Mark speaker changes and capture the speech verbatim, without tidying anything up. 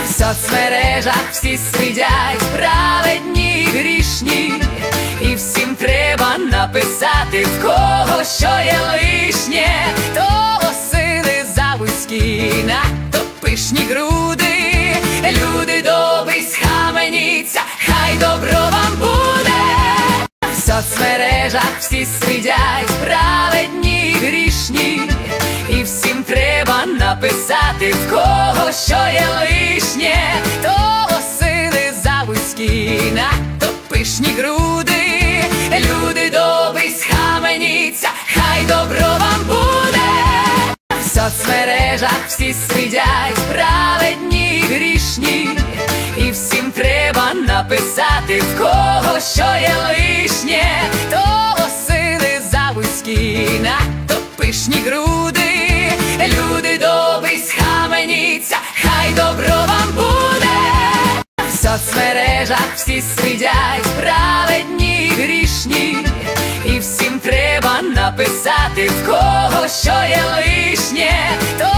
Speaker 1: В соцмережах всі сидять, праведні, грішні, і всім треба написати, в кого що є лишнє. Того сили завузькі, надто пишні груди. Люди добрі, схаменіться, хай добро вам буде. В соцмережах всі сидять, праведні, грішні, і всім треба написати, в кого що є лишнє. Того сили завузькі, надто пишні груди. Люди добрі, схаменіться, хай добро вам буде. В соцмережах всі сидять, праведні, грішні, і всім треба написати, в кого що є лишнє. Того сили завузькі, надто пишні груди. Люди добрі, схаменіться, хай добро вам буде. В соцмережах всі сидять, праведні, грішні, і всім треба написати, в кого що є лишнє.